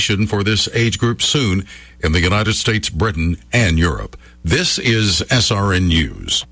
For this age group soon in the United States, Britain, and Europe. This is SRN News.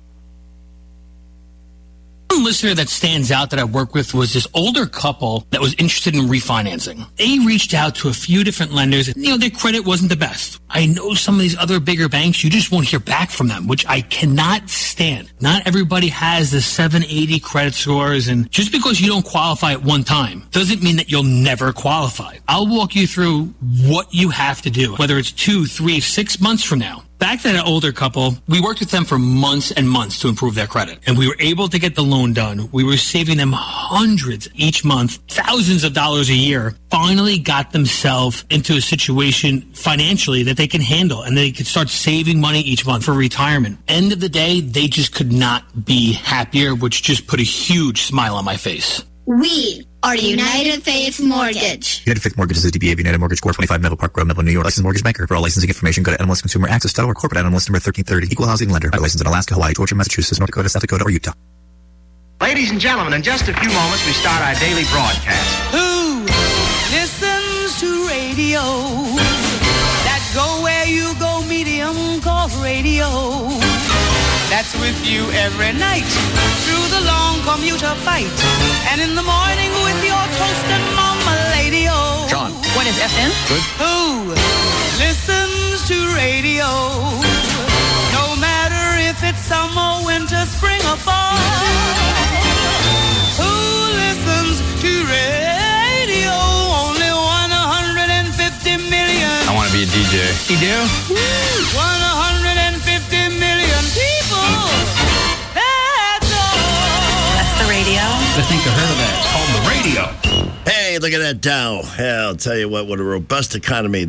One listener that stands out that I worked with was this older couple that was interested in refinancing. They reached out to a few different lenders, and, their credit wasn't the best. I know some of these other bigger banks, you just won't hear back from them, which I cannot stand. Not everybody has the 780 credit scores, and just because you don't qualify at one time doesn't mean that you'll never qualify. I'll walk you through what you have to do, whether it's 2, 3, 6 months from now. Back to that older couple, we worked with them for months and months to improve their credit, and we were able to get the loan done. We were saving them hundreds each month, thousands of dollars a year, finally got themselves into a situation financially that they can handle, and they could start saving money each month for retirement. End of the day, they just could not be happier, which just put a huge smile on my face. We are United Faith Mortgage. United Faith Mortgage is a DBA of United Mortgage Corp. 25 Melville Park Road, Melville, New York. Licensed mortgage banker. For all licensing information, go to NMLSConsumerAccess.org. Corporate NMLS number 1330. Equal housing lender. Licensed in Alaska, Hawaii, Georgia, Massachusetts, North Dakota, South Dakota, or Utah. Ladies and gentlemen, in just a few moments, we start our daily broadcast. Who listens to radio? That go where you go, medium called radio. That's with you every night through the long commuter fight, and in the morning with your toast and mama lady-o. John. What is FM? Good. Who listens to radio? No matter if it's summer, winter, spring, or fall. Who listens to radio? Only 150 million. I want to be a DJ. You do? 150 million people. That's all. That's the radio. I think I heard of that. It's called the radio. Hey, look at that Dow. Hell, I'll tell you what a robust economy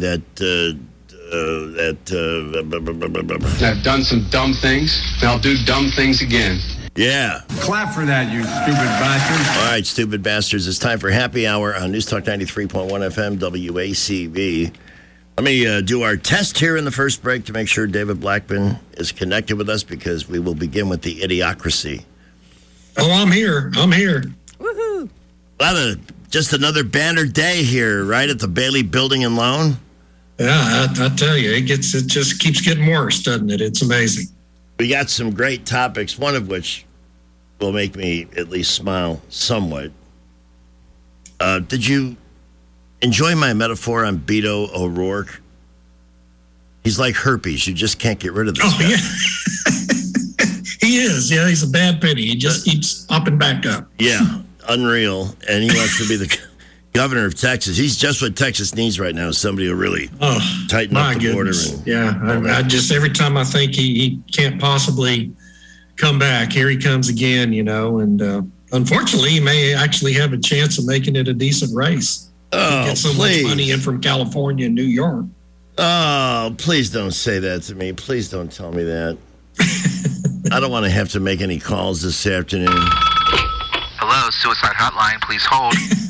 I've done some dumb things, and I'll do dumb things again. Yeah. Clap for that, you stupid bastards. All right, stupid bastards. It's time for Happy Hour on News Talk 93.1 FM WACB. Let me do our test here in the first break to make sure David Blackman is connected with us, because we will begin with the Idiocracy. Oh, I'm here. Woohoo. Just another banner day here, right, at the Bailey Building and Loan. Yeah, I tell you, it just keeps getting worse, doesn't it? It's amazing. We got some great topics, one of which will make me at least smile somewhat. Did you enjoy my metaphor on Beto O'Rourke? He's like herpes. You just can't get rid of this guy. Yeah. He is. Yeah, he's a bad penny. He just keeps popping back up. Yeah, unreal. And he wants to be the governor of Texas. He's just what Texas needs right now, somebody to really tighten up the border. I just, every time I think he can't possibly come back, here he comes again, and unfortunately, he may actually have a chance of making it a decent race. Oh, get so much money in from California and New York. Oh, please don't say that to me. Please don't tell me that. I don't want to have to make any calls this afternoon. Hello, suicide hotline, please hold.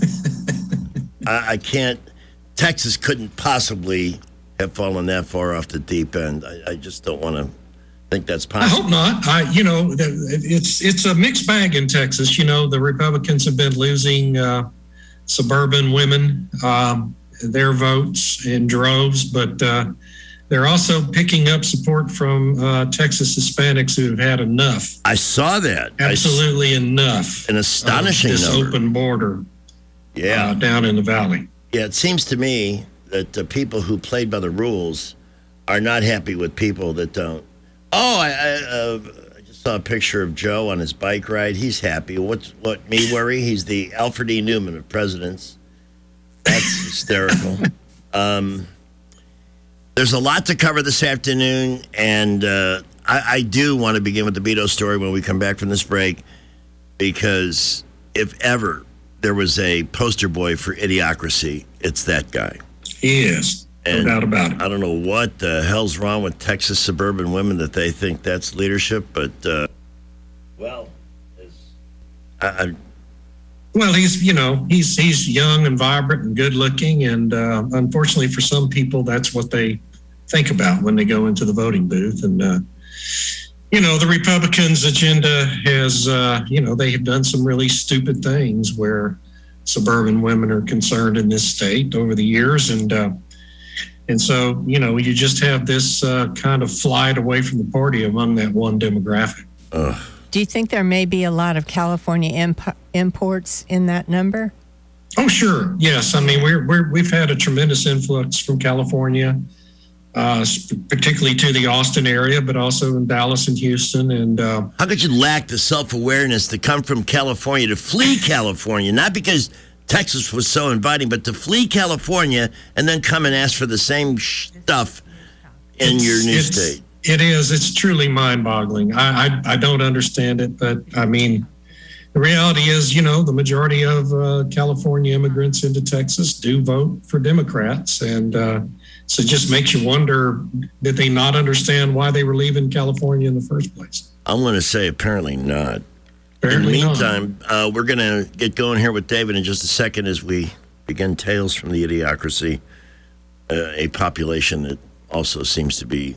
I can't. Texas couldn't possibly have fallen that far off the deep end. I just don't want to think that's possible. I hope not. It's a mixed bag in Texas. The Republicans have been losing suburban women, their votes in droves, but they're also picking up support from Texas Hispanics who have had enough. I saw that. Absolutely enough. An astonishing this number. Open border. Yeah, down in the valley. Yeah, it seems to me that the people who played by the rules are not happy with people that don't. Oh, I just saw a picture of Joe on his bike ride. He's happy. What me worry? He's the Alfred E. Newman of presidents. That's hysterical. There's a lot to cover this afternoon, and I do want to begin with the Beto story when we come back from this break, because if ever there was a poster boy for idiocracy, it's that guy. He is. No doubt about it. I don't know what the hell's wrong with Texas suburban women that they think that's leadership, but, he's young and vibrant and good looking, and unfortunately for some people, that's what they think about when they go into the voting booth. And, the Republicans' agenda has, they have done some really stupid things where suburban women are concerned in this state over the years. And so, you just have this kind of flight away from the party among that one demographic. Do you think there may be a lot of California imports in that number? Oh, sure. Yes. I mean, we've had a tremendous influx from California, particularly to the Austin area, but also in Dallas and Houston. And how could you lack the self-awareness to come from California, to flee California, not because Texas was so inviting, but to flee California and then come and ask for the same stuff in your new state? It is. It's truly mind-boggling. I don't understand it, but I mean, the reality is, the majority of California immigrants into Texas do vote for Democrats. And so it just makes you wonder, did they not understand why they were leaving California in the first place? I'm going to say apparently not. In the meantime, we're going to get going here with David in just a second as we begin Tales from the Idiocracy, a population that also seems to be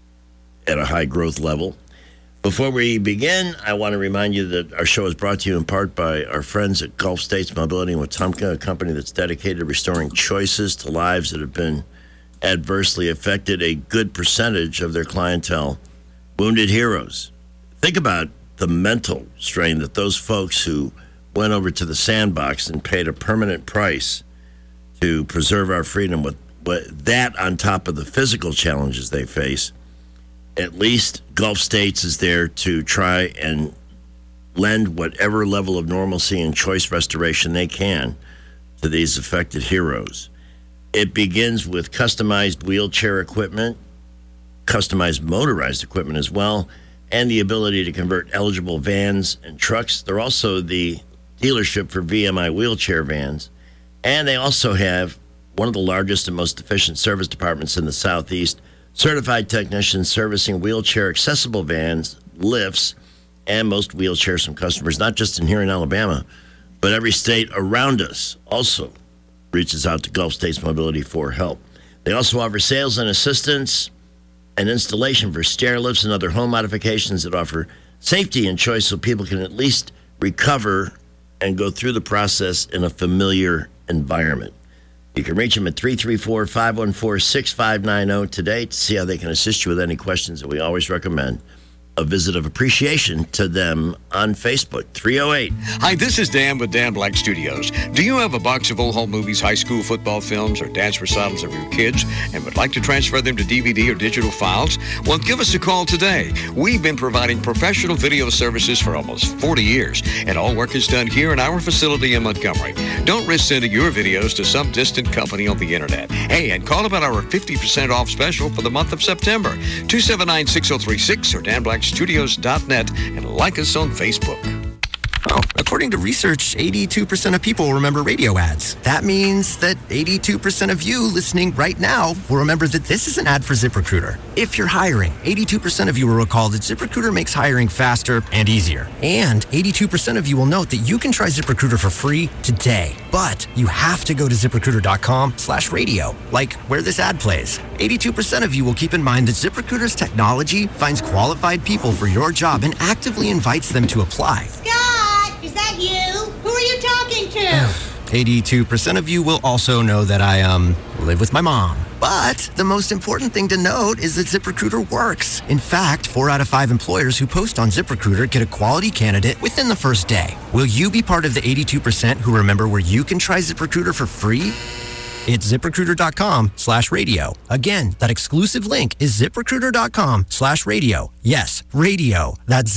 at a high growth level. Before we begin, I want to remind you that our show is brought to you in part by our friends at Gulf States Mobility and Wetumpka, a company that's dedicated to restoring choices to lives that have been adversely affected. A good percentage of their clientele, wounded heroes. Think about the mental strain that those folks who went over to the sandbox and paid a permanent price to preserve our freedom, with that on top of the physical challenges they face. At least Gulf States is there to try and lend whatever level of normalcy and choice restoration they can to these affected heroes. It begins with customized wheelchair equipment, customized motorized equipment as well, and the ability to convert eligible vans and trucks. They're also the dealership for VMI wheelchair vans, and they also have one of the largest and most efficient service departments in the Southeast, certified technicians servicing wheelchair accessible vans, lifts, and most wheelchairs from customers, not just in here in Alabama, but every state around us also reaches out to Gulf States Mobility for help. They also offer sales and assistance and installation for stair lifts and other home modifications that offer safety and choice so people can at least recover and go through the process in a familiar environment. You can reach them at 334-514-6590 today to see how they can assist you with any questions. And we always recommend a visit of appreciation to them on Facebook, 308. Hi, this is Dan with Dan Black Studios. Do you have a box of old home movies, high school football films, or dance recitals of your kids and would like to transfer them to DVD or digital files? Well, give us a call today. We've been providing professional video services for almost 40 years, and all work is done here in our facility in Montgomery. Don't risk sending your videos to some distant company on the internet. Hey, and call about our 50% off special for the month of September. 279-6036 or danblackstudios.net, and like us on Facebook. Oh, according to research, 82% of people remember radio ads. That means that 82% of you listening right now will remember that this is an ad for ZipRecruiter. If you're hiring, 82% of you will recall that ZipRecruiter makes hiring faster and easier. And 82% of you will note that you can try ZipRecruiter for free today. But you have to go to ZipRecruiter.com/radio, like where this ad plays. 82% of you will keep in mind that ZipRecruiter's technology finds qualified people for your job and actively invites them to apply. Is that you? Who are you talking to? 82% of you will also know that I, live with my mom. But the most important thing to note is that ZipRecruiter works. In fact, 4 out of 5 employers who post on ZipRecruiter get a quality candidate within the first day. Will you be part of the 82% who remember where you can try ZipRecruiter for free? It's ZipRecruiter.com/radio. Again, that exclusive link is ZipRecruiter.com/radio. Yes, radio. That's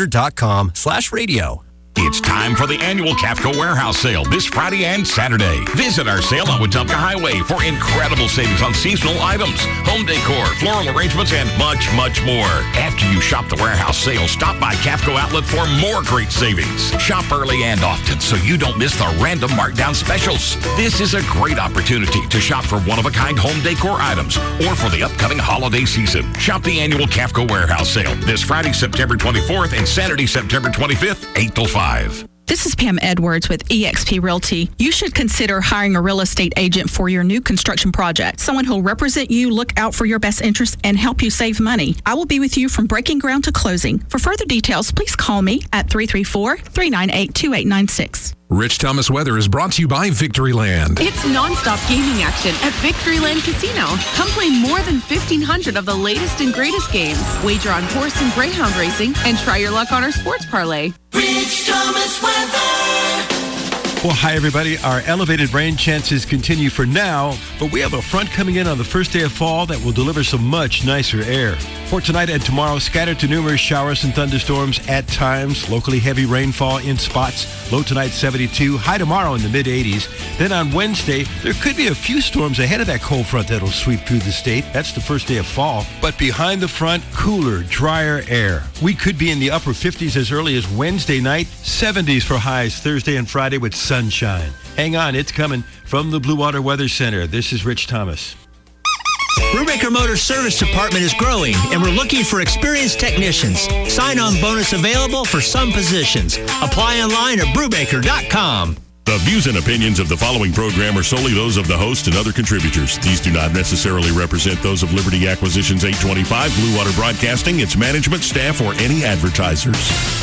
ZipRecruiter.com/radio. It's time for the annual CAFCO Warehouse Sale this Friday and Saturday. Visit our sale on Wetumpka Highway for incredible savings on seasonal items, home decor, floral arrangements, and much, much more. After you shop the warehouse sale, stop by CAFCO Outlet for more great savings. Shop early and often so you don't miss the random markdown specials. This is a great opportunity to shop for one-of-a-kind home decor items or for the upcoming holiday season. Shop the annual CAFCO Warehouse Sale this Friday, September 24th and Saturday, September 25th, 8 till 5. This is Pam Edwards with eXp Realty. You should consider hiring a real estate agent for your new construction project. Someone who'll represent you, look out for your best interests, and help you save money. I will be with you from breaking ground to closing. For further details, please call me at 334-398-2896. Rich Thomas weather is brought to you by Victoryland. It's nonstop gaming action at Victoryland Casino. Come play more than 1,500 of the latest and greatest games. Wager on horse and greyhound racing and try your luck on our sports parlay. Rich Thomas weather. Well, hi, everybody. Our elevated rain chances continue for now, but we have a front coming in on the first day of fall that will deliver some much nicer air. For tonight and tomorrow, scattered to numerous showers and thunderstorms at times, locally heavy rainfall in spots. Low tonight 72, high tomorrow in the mid-80s. Then on Wednesday, there could be a few storms ahead of that cold front that'll sweep through the state. That's the first day of fall. But behind the front, cooler, drier air. We could be in the upper 50s as early as Wednesday night, 70s for highs Thursday and Friday with sunshine. Hang on, it's coming from the Blue Water Weather Center. This is Rich Thomas. Brubaker Motor Service Department is growing, and we're looking for experienced technicians. Sign-on bonus available for some positions. Apply online at Brubaker.com. The views and opinions of the following program are solely those of the host and other contributors. These do not necessarily represent those of Liberty Acquisitions 825, Blue Water Broadcasting, its management, staff, or any advertisers.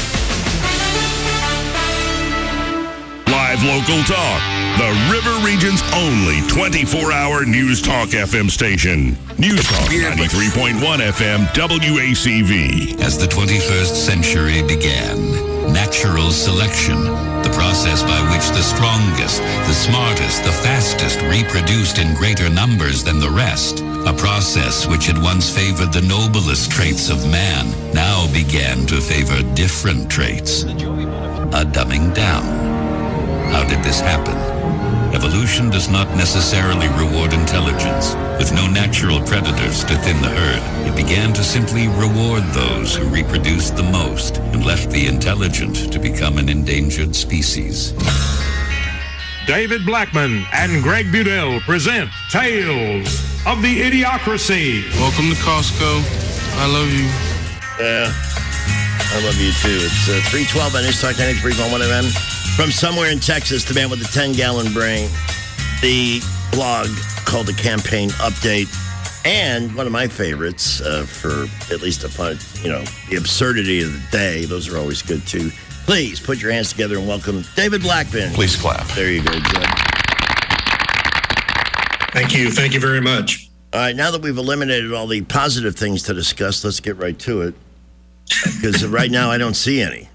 Live local talk. The River Region's only 24-hour News Talk FM station. News Talk 93.1 FM WACV. As the 21st century began, natural selection, the process by which the strongest, the smartest, the fastest reproduced in greater numbers than the rest, a process which had once favored the noblest traits of man, now began to favor different traits. A dumbing down. How did this happen? Evolution does not necessarily reward intelligence. With no natural predators to thin the herd, it began to simply reward those who reproduced the most and left the intelligent to become an endangered species. David Blackman and Greg Budell present Tales of the Idiocracy. Welcome to Costco. I love you. Yeah, I love you too. It's 312 on News Talk 93.1 FM. From somewhere in Texas, the man with the 10-gallon brain, the blog called The Campaign Update, and one of my favorites for at least a fun, the absurdity of the day. Those are always good, too. Please put your hands together and welcome David Blackman. Please clap. There you go, Jim. Thank you. Thank you very much. All right, now that we've eliminated all the positive things to discuss, let's get right to it. Because right now I don't see any.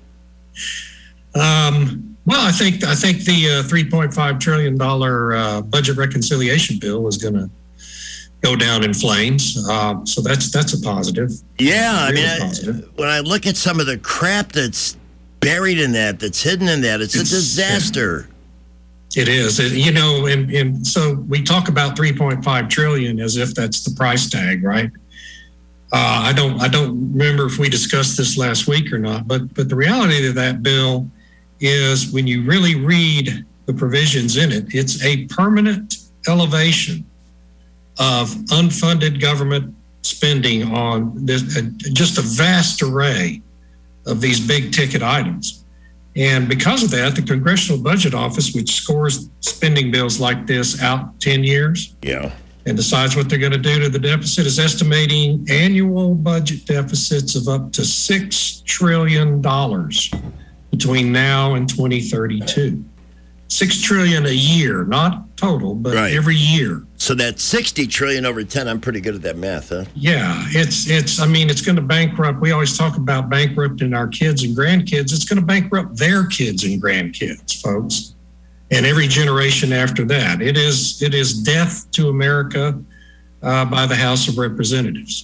Well, I think the $3.5 trillion budget reconciliation bill is going to go down in flames. So that's a positive. Yeah, I mean, when I look at some of the crap that's buried in that's hidden in that, it's a disaster. It is. And so we talk about $3.5 trillion as if that's the price tag, right? I don't remember if we discussed this last week or not, but the reality of that bill is when you really read the provisions in it, it's a permanent elevation of unfunded government spending on this, just a vast array of these big ticket items. And because of that, the Congressional Budget Office, which scores spending bills like this out 10 years and decides what they're going to do to the deficit, is estimating annual budget deficits of up to $6 trillion between now and 2032. $6 trillion a year, not total, but every year. So that's $60 trillion over 10. I'm pretty good at that math, huh? Yeah, it's going to bankrupt. We always talk about bankrupting our kids and grandkids. It's going to bankrupt their kids and grandkids, folks, and every generation after that. It is death to America by the House of Representatives.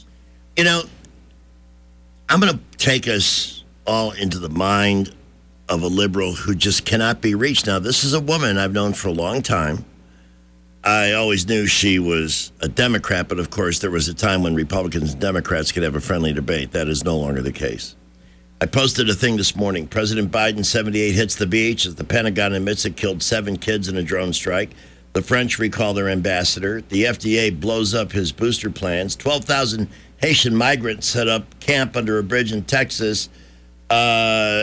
I'm going to take us all into the mind of a liberal who just cannot be reached. Now, this is a woman I've known for a long time. I always knew she was a Democrat, but of course there was a time when Republicans and Democrats could have a friendly debate. That is no longer the case. I posted a thing this morning. President Biden, 78, hits the beach as the Pentagon admits it killed 7 kids in a drone strike. The French recall their ambassador. The FDA blows up his booster plans. 12,000 Haitian migrants set up camp under a bridge in Texas.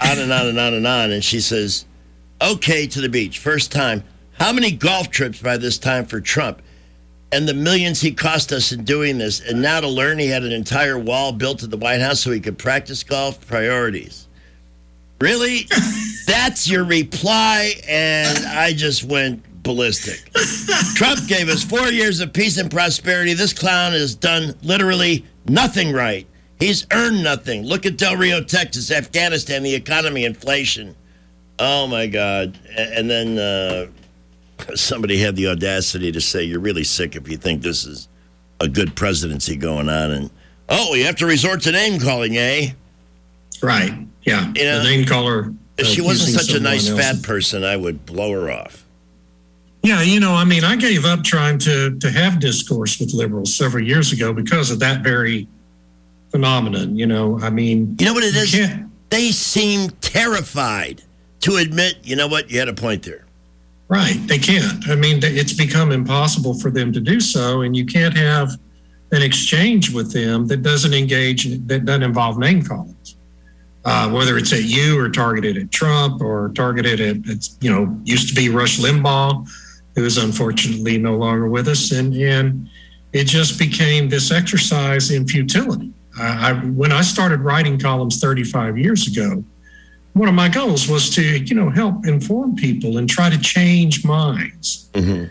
on and on and on and on. And she says, okay, to the beach. First time. How many golf trips by this time for Trump? And the millions he cost us in doing this. And now to learn he had an entire wall built at the White House so he could practice golf. Priorities. Really? That's your reply? And I just went ballistic. Trump gave us 4 years of peace and prosperity. This clown has done literally nothing right. He's earned nothing. Look at Del Rio, Texas, Afghanistan, the economy, inflation. Oh, my God. And then somebody had the audacity to say, you're really sick if you think this is a good presidency going on. And, you have to resort to name-calling, eh? Right, yeah. You know, the name caller. If she wasn't such a nice fat person, I would blow her off. Yeah, I gave up trying to have discourse with liberals several years ago because of that very phenomenon, You know what it is? They seem terrified to admit, you know what, you had a point there. Right, they can't. It's become impossible for them to do so, and you can't have an exchange with them that doesn't involve name callings. Whether it's at you or targeted at Trump or targeted at, used to be Rush Limbaugh, who is unfortunately no longer with us. And it just became this exercise in futility. When I started writing columns 35 years ago, one of my goals was to, help inform people and try to change minds. Mm-hmm.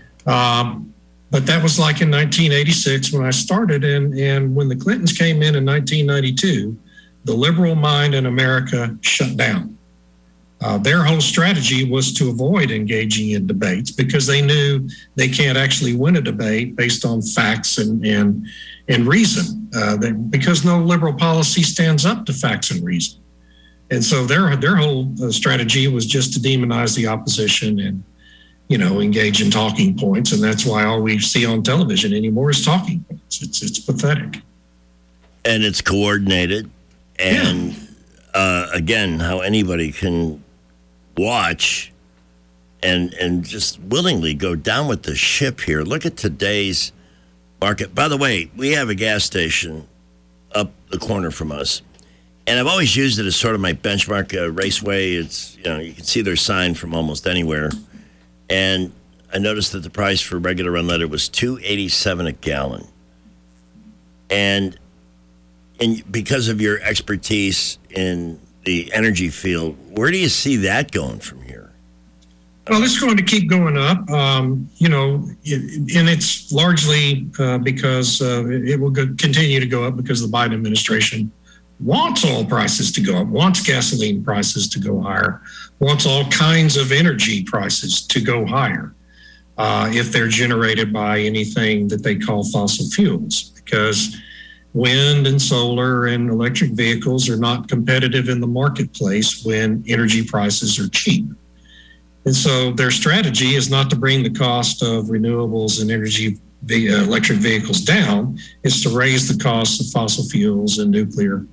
But that was like in 1986 when I started. And when the Clintons came in 1992, the liberal mind in America shut down. Their whole strategy was to avoid engaging in debates because they knew they can't actually win a debate based on facts and reason, because no liberal policy stands up to facts and reason. And so their whole strategy was just to demonize the opposition and, engage in talking points. And that's why all we see on television anymore is talking points. It's pathetic. And it's coordinated. And again, how anybody can watch and just willingly go down with the ship here. Look at today's market. By the way, we have a gas station up the corner from us. And I've always used it as sort of my benchmark. Raceway, it's, you can see their sign from almost anywhere. And I noticed that the price for regular unleaded was $2.87 a gallon. And because of your expertise in the energy field, where do you see that going from here? Well, it's going to keep going up, and it's largely because it will continue to go up because the Biden administration wants oil prices to go up, wants gasoline prices to go higher, wants all kinds of energy prices to go higher if they're generated by anything that they call fossil fuels, because wind and solar and electric vehicles are not competitive in the marketplace when energy prices are cheap. And so their strategy is not to bring the cost of renewables and electric vehicles down. It's to raise the cost of fossil fuels and nuclear.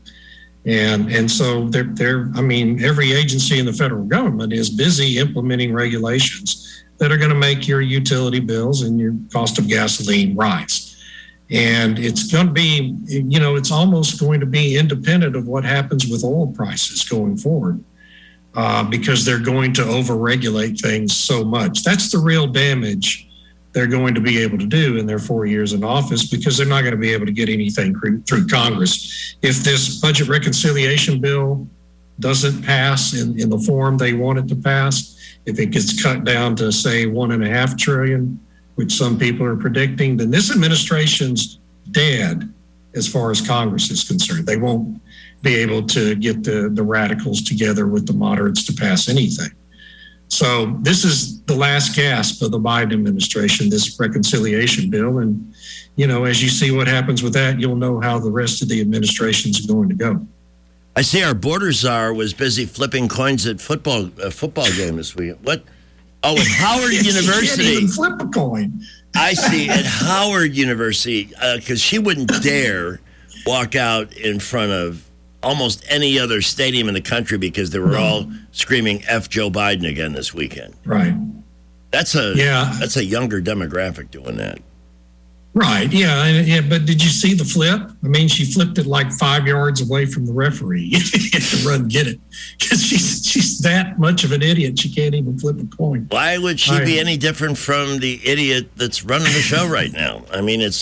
And so every agency in the federal government is busy implementing regulations that are going to make your utility bills and your cost of gasoline rise. And it's going to be, it's almost going to be independent of what happens with oil prices going forward, because they're going to overregulate things so much. That's the real damage they're going to be able to do in their 4 years in office, because they're not going to be able to get anything through Congress. If this budget reconciliation bill doesn't pass in the form they want it to pass, if it gets cut down to, say, $1.5 trillion, which some people are predicting, then this administration's dead as far as Congress is concerned. They won't be able to get the radicals together with the moderates to pass anything. So this is the last gasp of the Biden administration, this reconciliation bill. And, as you see what happens with that, you'll know how the rest of the administration's going to go. I see our border czar was busy flipping coins at a football game this week. What? Oh, at Howard University. She can't even flip a coin. I see, at Howard University, because she wouldn't dare walk out in front of almost any other stadium in the country because they were all screaming F Joe Biden again this weekend. Right. That's a younger demographic doing that. Right, yeah, but did you see the flip? I mean, she flipped it like 5 yards away from the referee. You have to run and get it because she's that much of an idiot. She can't even flip a coin. Why would she be any different from the idiot that's running the show right now? I mean, it's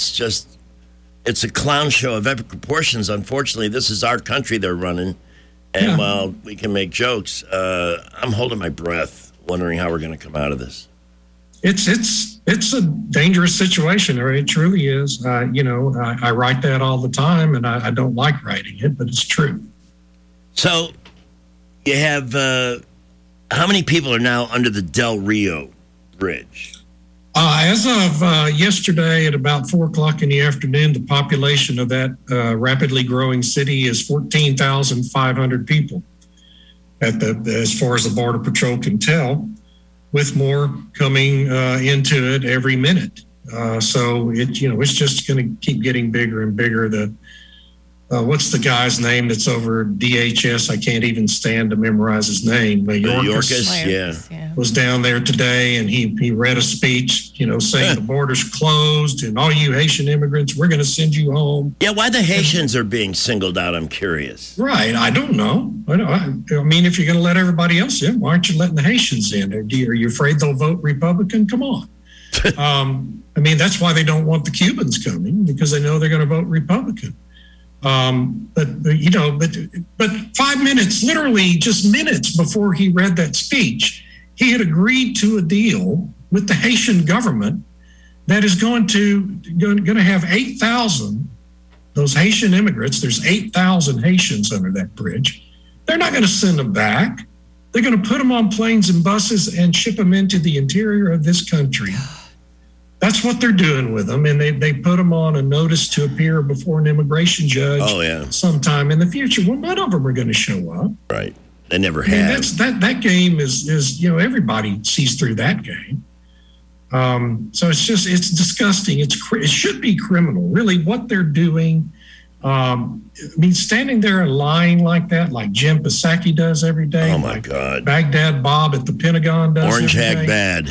a clown show of epic proportions. Unfortunately, this is our country they're running, and while we can make jokes, I'm holding my breath, wondering how we're going to come out of this. It's a dangerous situation, or it truly is. I write that all the time, and I don't like writing it, but it's true. So you have how many people are now under the Del Rio Bridge? As of yesterday at about 4 o'clock in the afternoon, the population of that rapidly growing city is 14,500 people as far as the Border Patrol can tell, with more coming into it every minute. So it's just going to keep getting bigger and bigger. What's the guy's name that's over DHS? I can't even stand to memorize his name. Mayorkas, was down there today, and he read a speech, saying the border's closed, and all you Haitian immigrants, we're going to send you home. Yeah, why the Haitians are being singled out? I'm curious. Right, I don't know. I mean, if you're going to let everybody else in, why aren't you letting the Haitians in? Are you afraid they'll vote Republican? Come on. I mean, that's why they don't want the Cubans coming, because they know they're going to vote Republican. But 5 minutes, literally just minutes before he read that speech, he had agreed to a deal with the Haitian government that is going to have 8,000, those Haitian immigrants. There's 8,000 Haitians under that bridge. They're not going to send them back. They're going to put them on planes and buses and ship them into the interior of this country. That's what they're doing with them, and they put them on a notice to appear before an immigration judge sometime in the future. Well, none of them are going to show up. Right. They never have. That game is everybody sees through that game. So it's disgusting. It should be criminal, really, what they're doing. I mean, standing there and lying like that, like Jim Psaki does every day. Oh, my God. Baghdad Bob at the Pentagon does Orange every Hag day. Bad.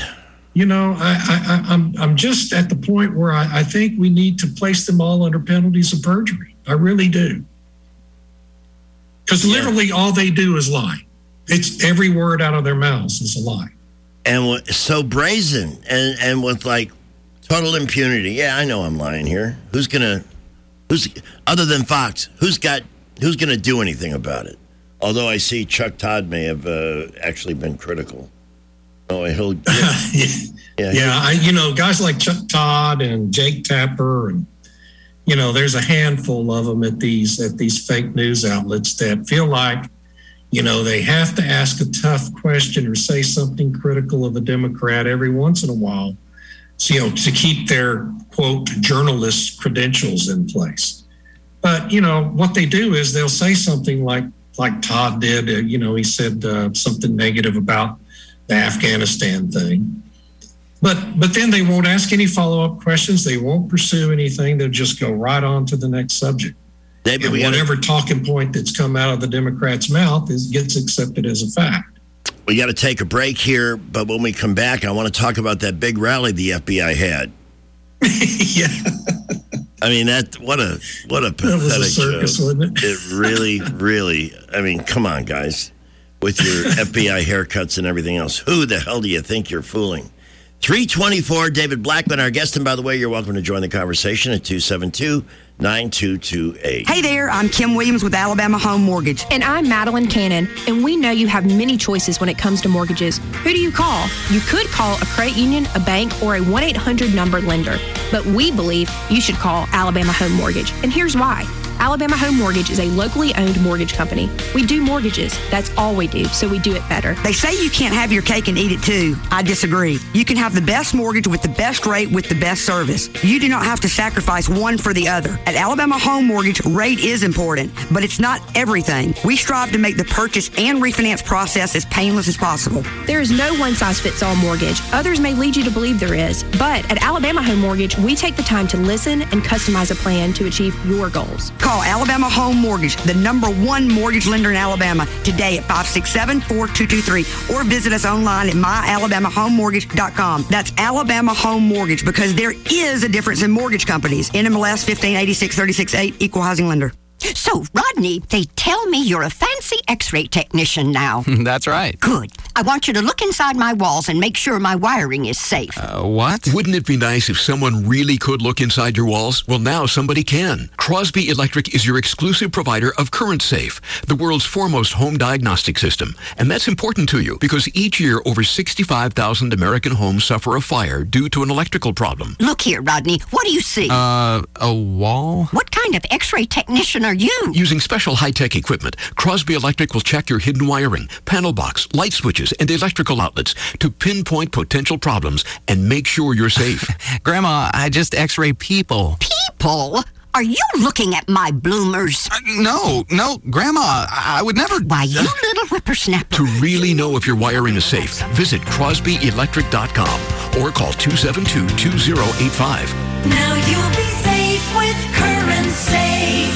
I'm just at the point where I think we need to place them all under penalties of perjury. I really do. Because literally all they do is lie. It's every word out of their mouths is a lie. And so brazen and with like total impunity. Yeah, I know I'm lying here. Who's other than Fox, who's going to do anything about it? Although I see Chuck Todd may have actually been critical. Oh, he'll. Guys like Chuck Todd and Jake Tapper, and there's a handful of them at these fake news outlets that feel like, they have to ask a tough question or say something critical of a Democrat every once in a while, to keep their quote journalist credentials in place. But what they do is they'll say something like Todd did. He said something negative about the Afghanistan thing. But then they won't ask any follow-up questions. They won't pursue anything. They'll just go right on to the next subject. David, whatever talking point that's come out of the Democrat's mouth gets accepted as a fact. We got to take a break here, but when we come back, I want to talk about that big rally the FBI had. Yeah. I mean, what a pathetic that was a circus, show. Wasn't it? It really, I mean, come on, guys. With your FBI haircuts and everything else. Who the hell do you think you're fooling? 324, David Blackman, our guest. And by the way, you're welcome to join the conversation at 272-9228. Hey there, I'm Kim Williams with Alabama Home Mortgage. And I'm Madeline Cannon. And we know you have many choices when it comes to mortgages. Who do you call? You could call a credit union, a bank, or a 1-800 number lender. But we believe you should call Alabama Home Mortgage. And here's why. Alabama Home Mortgage is a locally owned mortgage company. We do mortgages. That's all we do, so we do it better. They say you can't have your cake and eat it too. I disagree. You can have the best mortgage with the best rate with the best service. You do not have to sacrifice one for the other. At Alabama Home Mortgage, rate is important, but it's not everything. We strive to make the purchase and refinance process as painless as possible. There is no one-size-fits-all mortgage. Others may lead you to believe there is. But at Alabama Home Mortgage, we take the time to listen and customize a plan to achieve your goals. Call Alabama Home Mortgage, the #1 mortgage lender in Alabama, today at 567-4223, or visit us online at myalabamahomemortgage.com. That's Alabama Home Mortgage, because there is a difference in mortgage companies. NMLS 1586368, Equal Housing Lender. So, Rodney, they tell me you're a fancy x-ray technician now. That's right. Good. I want you to look inside my walls and make sure my wiring is safe. What? Wouldn't it be nice if someone really could look inside your walls? Well, now somebody can. Crosby Electric is your exclusive provider of Current Safe, the world's foremost home diagnostic system. And that's important to you because each year over 65,000 American homes suffer a fire due to an electrical problem. Look here, Rodney. What do you see? A wall? What kind of x-ray technician are you? Using special high-tech equipment, Crosby Electric will check your hidden wiring, panel box, light switches, and electrical outlets to pinpoint potential problems and make sure you're safe. Grandma, I just x-ray people. People? Are you looking at my bloomers? No, Grandma, I would never... Why, you little whippersnapper. To really know if your wiring is safe, visit CrosbyElectric.com or call 272-2085. Now you'll be safe with Current Safe.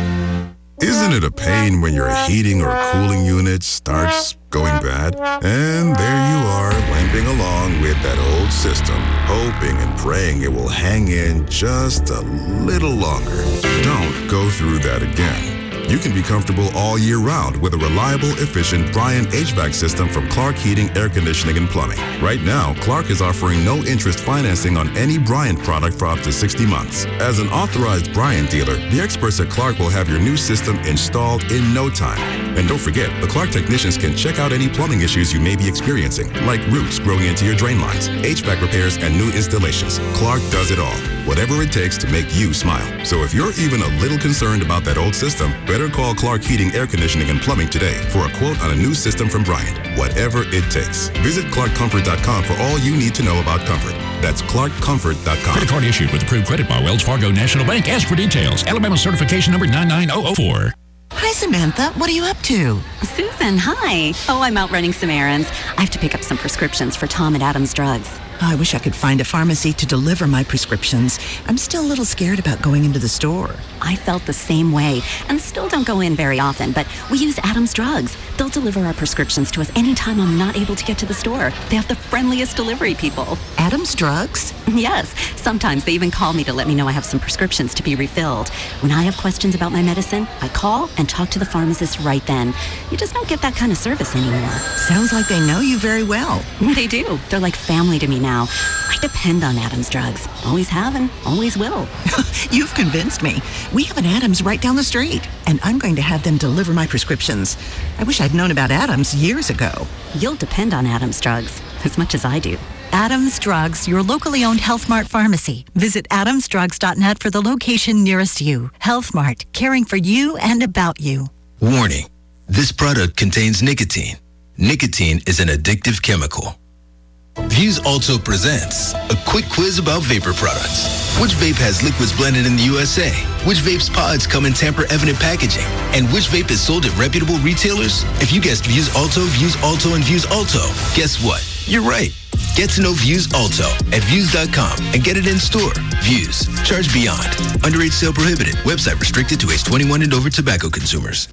Isn't it a pain when your heating or cooling unit starts going bad? And there you are, limping along with that old system, hoping and praying it will hang in just a little longer. Don't go through that again. You can be comfortable all year round with a reliable, efficient Bryant HVAC system from Clark Heating, Air Conditioning, and Plumbing. Right now, Clark is offering no-interest financing on any Bryant product for up to 60 months. As an authorized Bryant dealer, the experts at Clark will have your new system installed in no time. And don't forget, the Clark technicians can check out any plumbing issues you may be experiencing, like roots growing into your drain lines, HVAC repairs, and new installations. Clark does it all, whatever it takes to make you smile. So if you're even a little concerned about that old system, better call Clark Heating, Air Conditioning, and Plumbing today for a quote on a new system from Bryant. Whatever it takes. Visit ClarkComfort.com for all you need to know about comfort. That's ClarkComfort.com. Credit card issued with approved credit by Wells Fargo National Bank. Ask for details. Alabama certification number 99004. Hi, Samantha. What are you up to? Susan, hi. Oh, I'm out running some errands. I have to pick up some prescriptions for Tom at Adams Drugs. I wish I could find a pharmacy to deliver my prescriptions. I'm still a little scared about going into the store. I felt the same way and still don't go in very often, but we use Adams Drugs. They'll deliver our prescriptions to us anytime I'm not able to get to the store. They have the friendliest delivery people. Adams Drugs? Yes. Sometimes they even call me to let me know I have some prescriptions to be refilled. When I have questions about my medicine, I call and talk to the pharmacist right then. You just don't get that kind of service anymore. Sounds like they know you very well. They do. They're like family to me now. I depend on Adams Drugs. Always have and always will. You've convinced me. We have an Adams right down the street, and I'm going to have them deliver my prescriptions. I wish I'd known about Adams years ago. You'll depend on Adams Drugs as much as I do. Adams Drugs, your locally owned Health Mart pharmacy. Visit adamsdrugs.net for the location nearest you. Health Mart, caring for you and about you. Warning, this product contains nicotine. Nicotine is an addictive chemical. Views also presents a quick quiz about vapor products. Which vape has liquids blended in the USA? Which vape's pods come in tamper-evident packaging? And which vape is sold at reputable retailers? If you guessed Views Alto, and Views Alto, guess what? You're right. Get to know Views Alto at Views.com and get it in store. Views. Charge beyond. Underage sale prohibited. Website restricted to age 21 and over tobacco consumers.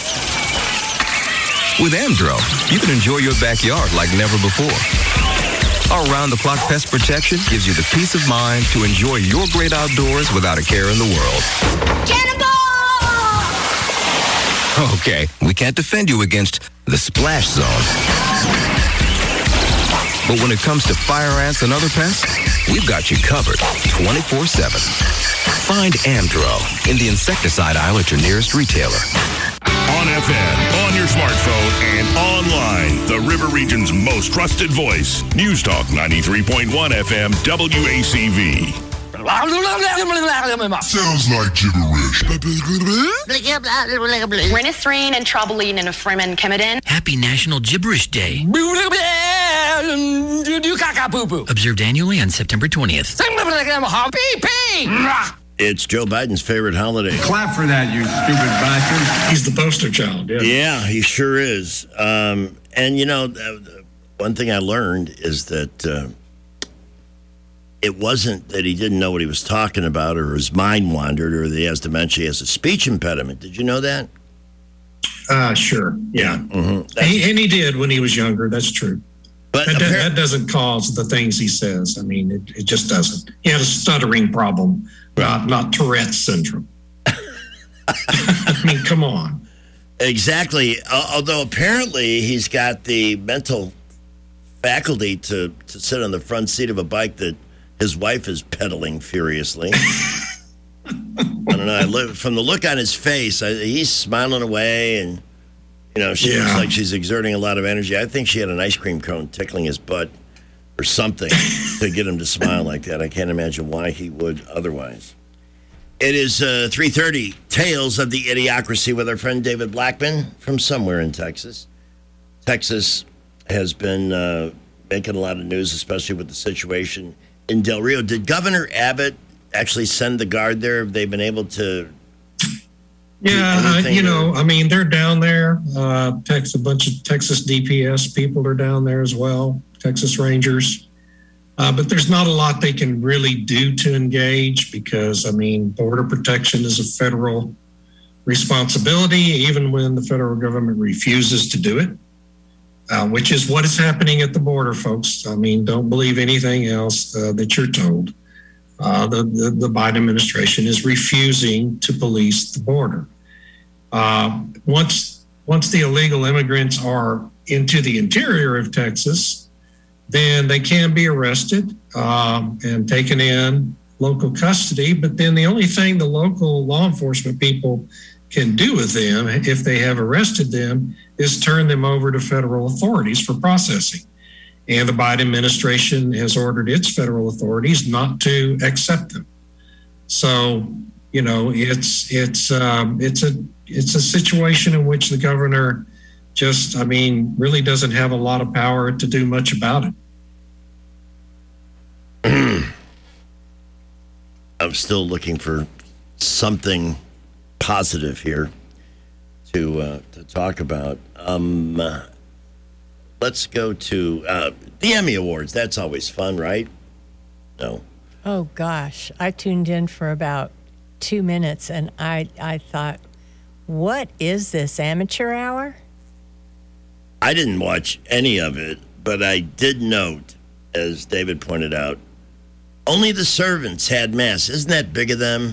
With Amdro, you can enjoy your backyard like never before. Our round-the-clock pest protection gives you the peace of mind to enjoy your great outdoors without a care in the world. Cannonball! Okay, we can't defend you against the splash zone. But when it comes to fire ants and other pests, we've got you covered 24/7. Find Amdro in the insecticide aisle at your nearest retailer. On FM, on your smartphone, and online. The River Region's most trusted voice. News Talk 93.1 FM WACV. Sounds like gibberish. Renisterine and tropoline and ephraim Coumadin. Happy National Gibberish Day. Observed annually on September 20th. It's Joe Biden's favorite holiday. Clap for that, you stupid bastard. He's the poster child. Yeah, he sure is. And, you know, one thing I learned is that it wasn't that he didn't know what he was talking about or his mind wandered or that he has dementia. He has a speech impediment. Did you know that? Sure. Yeah. Mm-hmm. And he did when he was younger. That's true. But that doesn't cause the things he says. I mean, it just doesn't. He had a stuttering problem, not Tourette's syndrome. I mean, come on. Exactly. Although apparently he's got the mental faculty to sit on the front seat of a bike that his wife is pedaling furiously. I don't know. From the look on his face, he's smiling away, and she looks like she's exerting a lot of energy. I think she had an ice cream cone tickling his butt or something to get him to smile like that. I can't imagine why he would otherwise. It is 3:30. Tales of the Idiocracy with our friend David Blackman from somewhere in Texas. Texas has been making a lot of news, especially with the situation in Del Rio. Did Governor Abbott actually send the guard there? Have they been able to? Yeah, I mean, they're down there. A bunch of Texas DPS people are down there as well, Texas Rangers. But there's not a lot they can really do to engage because, I mean, border protection is a federal responsibility, even when the federal government refuses to do it, which is what is happening at the border, folks. I mean, don't believe anything else that you're told. The Biden administration is refusing to police the border. Once the illegal immigrants are into the interior of Texas, then they can be arrested and taken in local custody. But then the only thing the local law enforcement people can do with them, if they have arrested them, is turn them over to federal authorities for processing. And the Biden administration has ordered its federal authorities not to accept them. So, it's a situation in which the governor really doesn't have a lot of power to do much about it. I'm still looking for something positive here to talk about. Let's go to the Emmy Awards. That's always fun, right? No. Oh, gosh. I tuned in for about 2 minutes, and I thought, what is this, amateur hour? I didn't watch any of it, but I did note, as David pointed out, only the servants had masks. Isn't that big of them?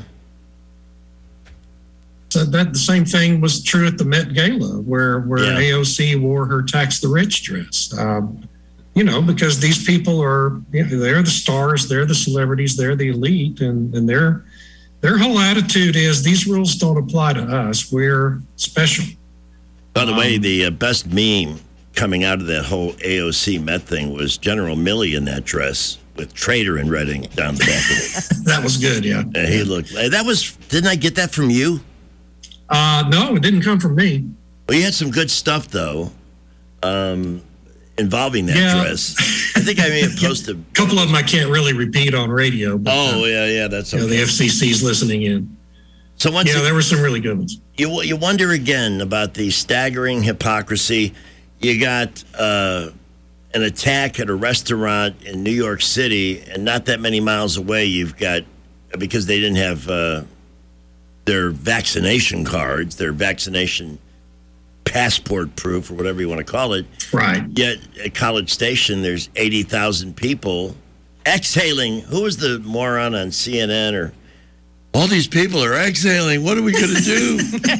So the same thing was true at the Met Gala, where AOC wore her Tax the Rich dress. Because these people they're the stars, they're the celebrities, they're the elite, and their whole attitude is these rules don't apply to us. We're special. By the way, the best meme coming out of that whole AOC Met thing was General Milley in that dress with Trader in red ink down the back of it. That was good, yeah. He looked. Didn't I get that from you? No, it didn't come from me. Well, you had some good stuff though, involving that dress. I think I may have posted a couple of them. I can't really repeat on radio. But, that's okay. The FCC's listening in. So there were some really good ones. You wonder again about the staggering hypocrisy. You got an attack at a restaurant in New York City, and not that many miles away, you've got, because they didn't have their vaccination cards, their vaccination passport proof, or whatever you want to call it. Right. Yet at College Station, there's 80,000 people exhaling. Who was the moron on CNN or? All these people are exhaling. What are we going to do?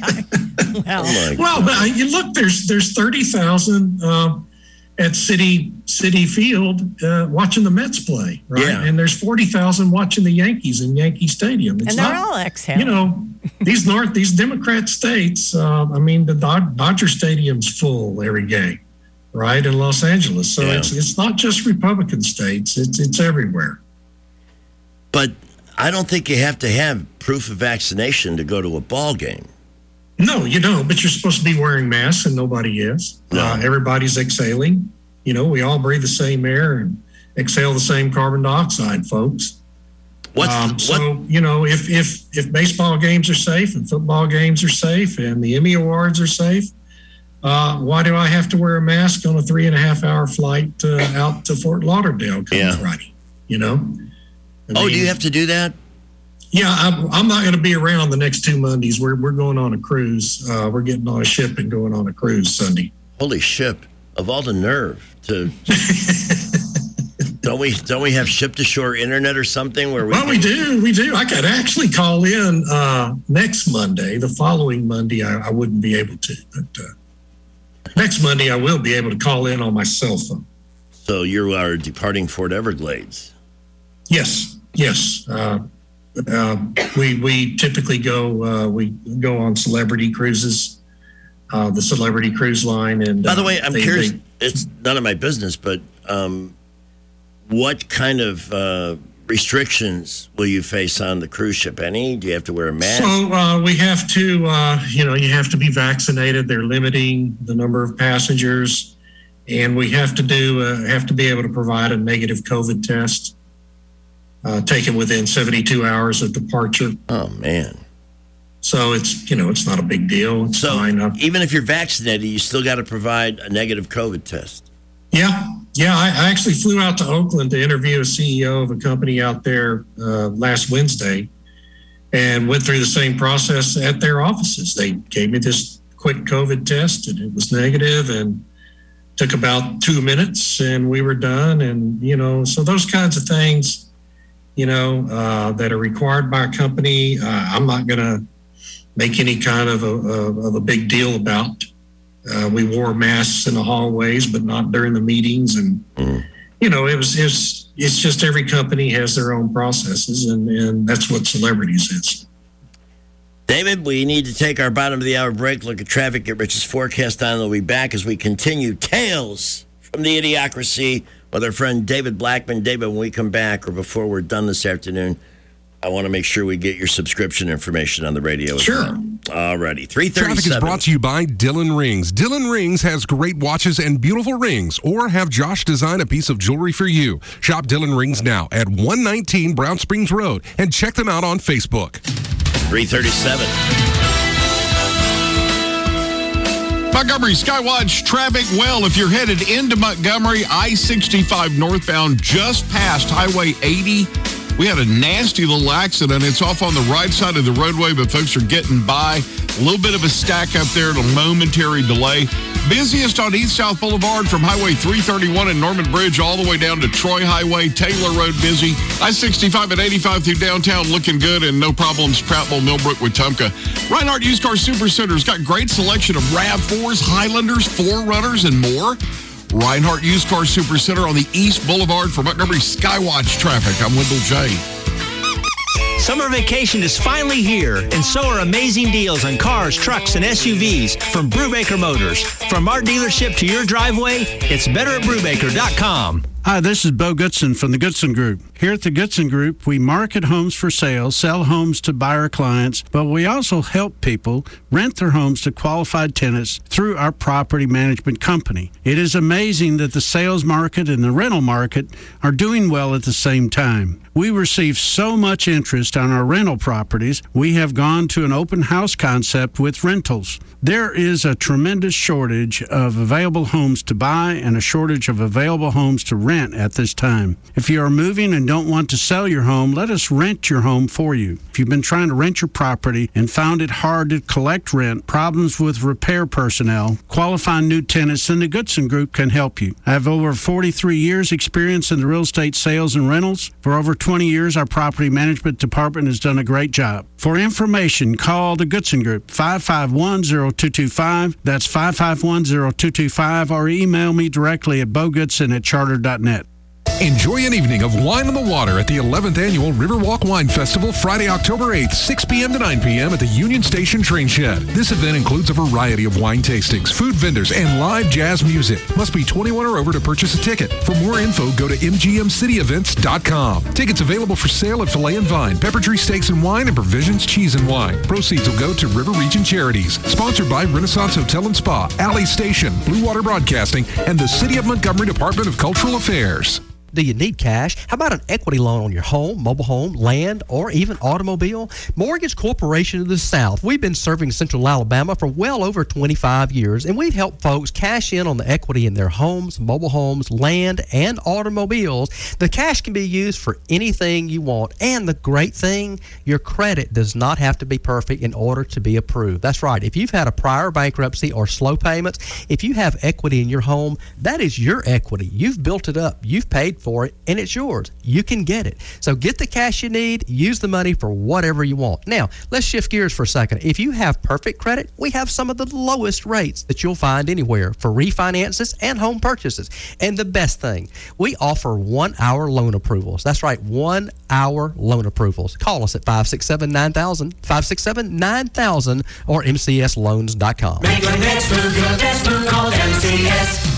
But you look, there's 30,000 at Citi Field watching the Mets play, right? Yeah. And there's 40,000 watching the Yankees in Yankee Stadium. And they're all exhaling. These Democrat states. The Dodger Stadium's full every game, right, in Los Angeles. So it's not just Republican states. It's everywhere. But I don't think you have to have proof of vaccination to go to a ball game. No, you don't, but you're supposed to be wearing masks and nobody is. No. Everybody's exhaling. We all breathe the same air and exhale the same carbon dioxide, folks. If baseball games are safe and football games are safe and the Emmy Awards are safe, why do I have to wear a mask on a 3.5-hour flight out to Fort Lauderdale come Friday? Do you have to do that? Yeah, I'm not going to be around the next 2 Mondays. We're going on a cruise. We're getting on a ship and going on a cruise Sunday. Holy ship! Of all the nerve to. Don't we have ship to shore internet or something where we? Well, we do. I could actually call in next Monday. The following Monday, I wouldn't be able to, but next Monday I will be able to call in on my cell phone. So you are departing Fort Everglades. Yes. We typically go on celebrity cruises, the Celebrity Cruise Line. And by the way, I'm curious. It's none of my business, but what kind of restrictions will you face on the cruise ship? Any? Do you have to wear a mask? So we have to, you have to be vaccinated. They're limiting the number of passengers, and we have to be able to provide a negative COVID test taken within 72 hours of departure. Oh man! So it's not a big deal. It's fine. Even if you're vaccinated, you still got to provide a negative COVID test. Yeah. I actually flew out to Oakland to interview a CEO of a company out there last Wednesday, and went through the same process at their offices. They gave me this quick COVID test, and it was negative, and took about 2 minutes, and we were done. And so those kinds of things, that are required by a company, I'm not going to make any kind of a big deal about. We wore masks in the hallways, but not during the meetings. And, it's just every company has their own processes, and that's what Celebrities is. David, we need to take our bottom of the hour break, look at traffic, get Rich's forecast on. We'll be back as we continue Tales from the Idiocracy with our friend David Blackman. David, when we come back, or before we're done this afternoon, I want to make sure we get your subscription information on the radio. Sure. All righty. 337. Traffic is brought to you by Dillon Rings. Dillon Rings has great watches and beautiful rings, or have Josh design a piece of jewelry for you. Shop Dillon Rings now at 119 Brown Springs Road and check them out on Facebook. 337. Montgomery Skywatch traffic. Well, if you're headed into Montgomery, I-65 northbound just past Highway 80, we had a nasty little accident. It's off on the right side of the roadway, but folks are getting by. A little bit of a stack up there, a momentary delay. Busiest on East-South Boulevard from Highway 331 and Norman Bridge all the way down to Troy Highway. Taylor Road busy. I-65 and 85 through downtown looking good, and no problems. Prattville, Millbrook, Wetumpka. Reinhardt Used Car Super Center's got great selection of RAV4s, Highlanders, 4Runners, and more. Reinhardt Used Car Super Center on the East Boulevard for Montgomery Skywatch traffic. I'm Wendell J. Summer vacation is finally here, and so are amazing deals on cars, trucks, and SUVs from Brubaker Motors. From our dealership to your driveway, it's better at Brubaker.com. Hi, this is Bo Goodson from the Goodson Group. Here at the Goodson Group, we market homes for sale, sell homes to buyer clients, but we also help people rent their homes to qualified tenants through our property management company. It is amazing that the sales market and the rental market are doing well at the same time. We receive so much interest on our rental properties, we have gone to an open house concept with rentals. There is a tremendous shortage of available homes to buy and a shortage of available homes to rent at this time. If you are moving and don't want to sell your home, let us rent your home for you. If you've been trying to rent your property and found it hard to collect rent, problems with repair personnel, qualifying new tenants, then the Goodson Group can help you. I have over 43 years experience in the real estate sales and rentals. For over 20 years, our property management department has done a great job. For information, call the Goodson Group, 551-0225. That's 551-0225, or email me directly at bogoodson@charter.net. Enjoy an evening of Wine on the Water at the 11th Annual Riverwalk Wine Festival, Friday, October 8th, 6 p.m. to 9 p.m. at the Union Station Train Shed. This event includes a variety of wine tastings, food vendors, and live jazz music. Must be 21 or over to purchase a ticket. For more info, go to mgmcityevents.com. Tickets available for sale at Filet and Vine, Pepper Tree Steaks and Wine, and Provisions Cheese and Wine. Proceeds will go to River Region Charities. Sponsored by Renaissance Hotel and Spa, Alley Station, Blue Water Broadcasting, and the City of Montgomery Department of Cultural Affairs. Do you need cash? How about an equity loan on your home, mobile home, land, or even automobile? Mortgage Corporation of the South. We've been serving Central Alabama for well over 25 years, and we've helped folks cash in on the equity in their homes, mobile homes, land, and automobiles. The cash can be used for anything you want, and the great thing, your credit does not have to be perfect in order to be approved. That's right. If you've had a prior bankruptcy or slow payments, if you have equity in your home, that is your equity. You've built it up. You've paid for it, and it's yours. You can get it. So get the cash you need. Use the money for whatever you want. Now, let's shift gears for a second. If you have perfect credit, we have some of the lowest rates that you'll find anywhere for refinances and home purchases. And the best thing, we offer 1-hour loan approvals. That's right, 1-hour loan approvals. Call us at 567-9000, 567-9000, or mcsloans.com. Make your next move your best move. Call MCS.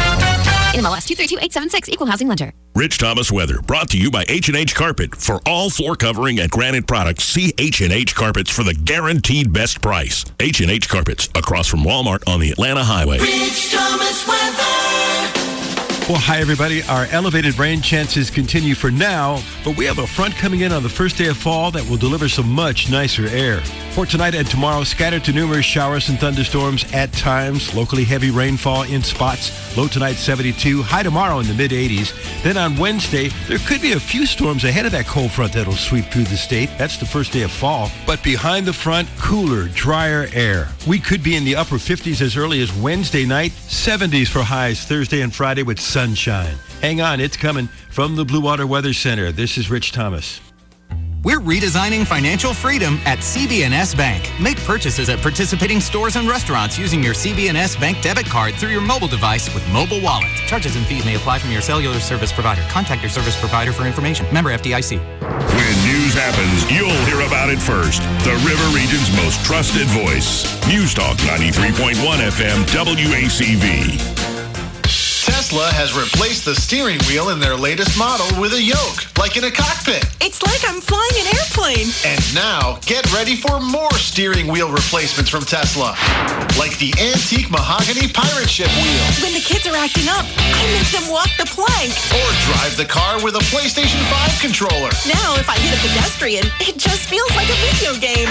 NMLS 232876, Equal Housing Lender. Rich Thomas weather, brought to you by H&H Carpet. For all floor covering and granite products, see H&H Carpets for the guaranteed best price. H&H Carpets, across from Walmart on the Atlanta Highway. Rich Thomas weather. Well, hi, everybody. Our elevated rain chances continue for now, but we have a front coming in on the first day of fall that will deliver some much nicer air. For tonight and tomorrow, scattered to numerous showers and thunderstorms at times, locally heavy rainfall in spots, low tonight 72, high tomorrow in the mid-80s. Then on Wednesday, there could be a few storms ahead of that cold front that'll sweep through the state. That's the first day of fall. But behind the front, cooler, drier air. We could be in the upper 50s as early as Wednesday night, 70s for highs Thursday and Friday with sunshine. Hang on, it's coming from the Blue Water Weather Center. This is Rich Thomas. We're redesigning financial freedom at CB&S Bank. Make purchases at participating stores and restaurants using your CB&S Bank debit card through your mobile device with Mobile Wallet. Charges and fees may apply from your cellular service provider. Contact your service provider for information. Member FDIC. When news happens, you'll hear about it first. The River Region's most trusted voice. News Talk 93.1 FM WACV. Tesla has replaced the steering wheel in their latest model with a yoke, like in a cockpit. It's like I'm flying an airplane. And now, get ready for more steering wheel replacements from Tesla, like the antique mahogany pirate ship wheel. When the kids are acting up, I make them walk the plank. Or drive the car with a PlayStation 5 controller. Now, if I hit a pedestrian, it just feels like a video game.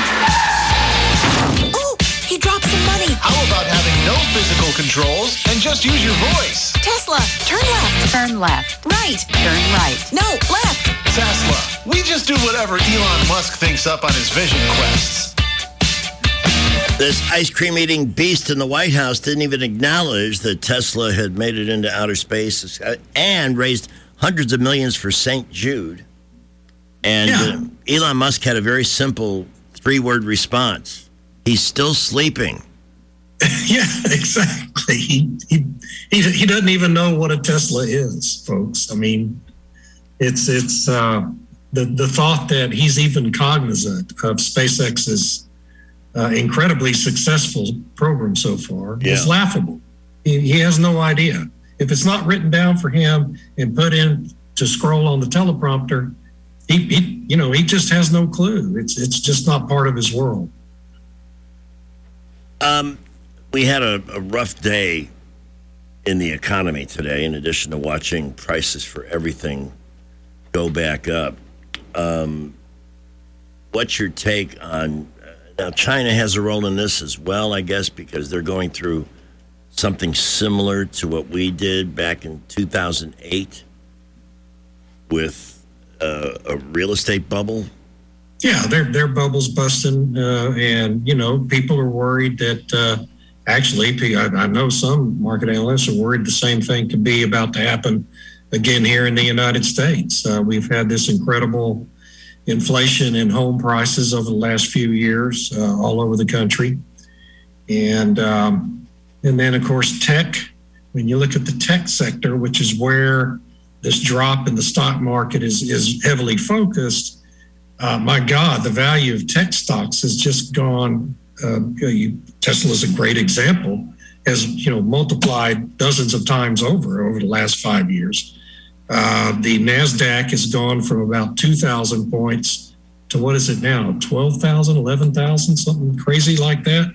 Oh, he dropped some money. How about having no physical controls and just use your voice? Tesla, turn left. Turn left. Right. Turn right. No, left. Tesla, we just do whatever Elon Musk thinks up on his vision quests. This ice cream eating beast in the White House didn't even acknowledge that Tesla had made it into outer space and raised hundreds of millions for St. Jude. And Elon Musk had a very simple 3-word response. He's still sleeping. Yeah, exactly. He doesn't even know what a Tesla is, folks. I mean, it's the thought that he's even cognizant of SpaceX's incredibly successful program so far is laughable. He has no idea. If it's not written down for him and put in to scroll on the teleprompter, he just has no clue. It's just not part of his world. We had a rough day in the economy today, in addition to watching prices for everything go back up. What's your take on, now China has a role in this as well, I guess, because they're going through something similar to what we did back in 2008 with a real estate bubble? Yeah, their bubble's busting, and people are worried that actually, I know some market analysts are worried the same thing could be about to happen again here in the United States. We've had this incredible inflation in home prices over the last few years all over the country, and then of course tech. When you look at the tech sector, which is where this drop in the stock market is heavily focused. My God, the value of tech stocks has just gone. Tesla's a great example. Has multiplied dozens of times over the last 5 years. The Nasdaq has gone from about 2,000 points to what is it now? 12,000, 11,000, something crazy like that.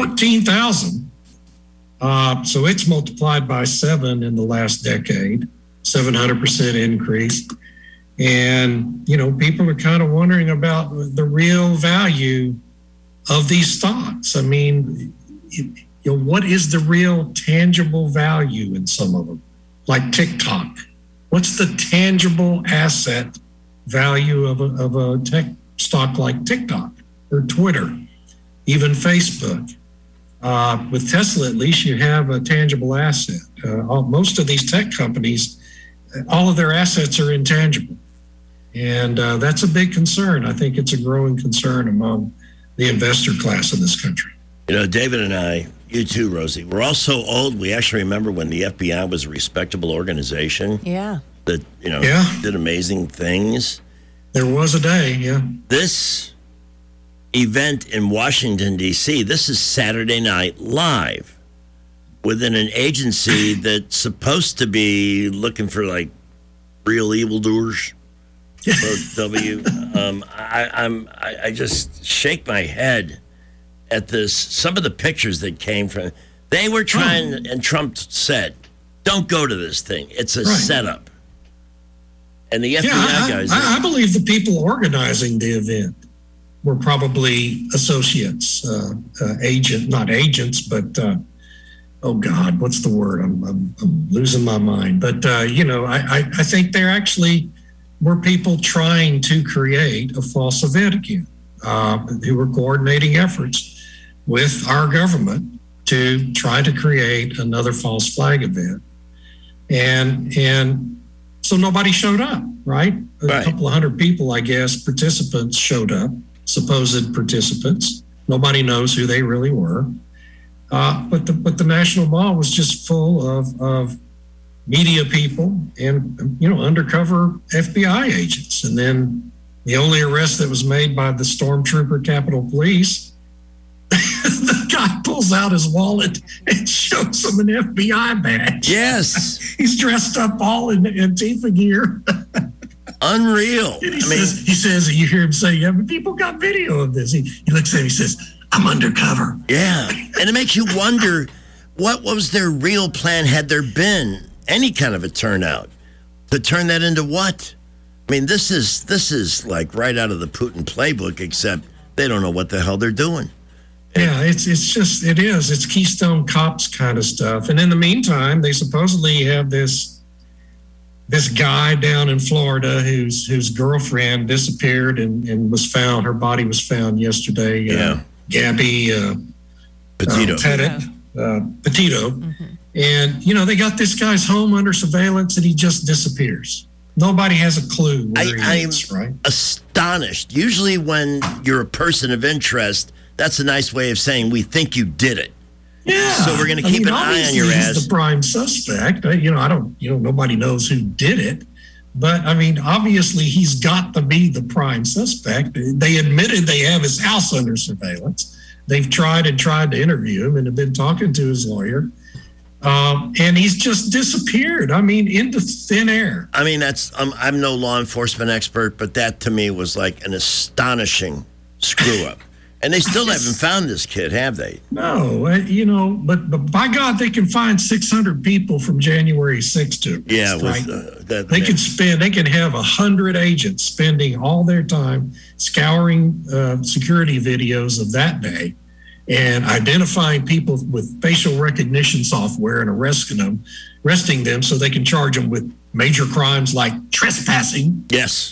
14,000. So it's multiplied by 7 in the last decade. 700% increase. And, people are kind of wondering about the real value of these stocks. I mean, what is the real tangible value in some of them? Like TikTok. What's the tangible asset value of a tech stock like TikTok or Twitter, even Facebook? With Tesla, at least you have a tangible asset. Most of these tech companies, all of their assets are intangible. And that's a big concern. I think it's a growing concern among the investor class in this country. David and I, you too, Rosie, we're all so old. We actually remember when the FBI was a respectable organization. Yeah. That, did amazing things. There was a day, yeah. This event in Washington, D.C., this is Saturday Night Live within an agency that's supposed to be looking for, like, real evildoers. I just shake my head at this. Some of the pictures that came from, they were trying, and Trump said, don't go to this thing. It's a setup. And the FBI guys. I believe the people organizing the event were probably associates, not agents, but oh God, what's the word? I'm losing my mind. But I think they're actually were people trying to create a false event again, who were coordinating efforts with our government to try to create another false flag event. And so nobody showed up, right? A couple of hundred people, I guess, participants showed up, supposed participants. Nobody knows who they really were. But the National Mall was just full of media people and, undercover FBI agents. And then the only arrest that was made by the Stormtrooper Capitol Police, the guy pulls out his wallet and shows him an FBI badge. Yes. He's dressed up all in Antifa gear. Unreal. He says, you hear him say, yeah, but people got video of this. He looks at him, he says, I'm undercover. Yeah. And it makes you wonder, what was their real plan had there been any kind of a turnout? To turn that into what? I mean, this is like right out of the Putin playbook, except they don't know what the hell they're doing. Yeah, it's Keystone Cops kind of stuff. And in the meantime, they supposedly have this guy down in Florida whose girlfriend disappeared and was found. Her body was found yesterday. Yeah. Gabby Petito. Petito. Mm-hmm. And, they got this guy's home under surveillance and he just disappears. Nobody has a clue where he is, right? Astonished. Usually when you're a person of interest, that's a nice way of saying we think you did it. Yeah. So we're going to keep an eye on your ass. He's the prime suspect. Nobody knows who did it. But, obviously he's got to be the prime suspect. They admitted they have his house under surveillance. They've tried to interview him and have been talking to his lawyer. And he's just disappeared. Into thin air. That's, I'm no law enforcement expert, but that to me was like an astonishing screw up. And they still haven't found this kid, have they? No, but by God, they can find 600 people from January 6th to arrest, right? They can have 100 agents spending all their time scouring security videos of that day and identifying people with facial recognition software and arresting them so they can charge them with major crimes like trespassing. Yes.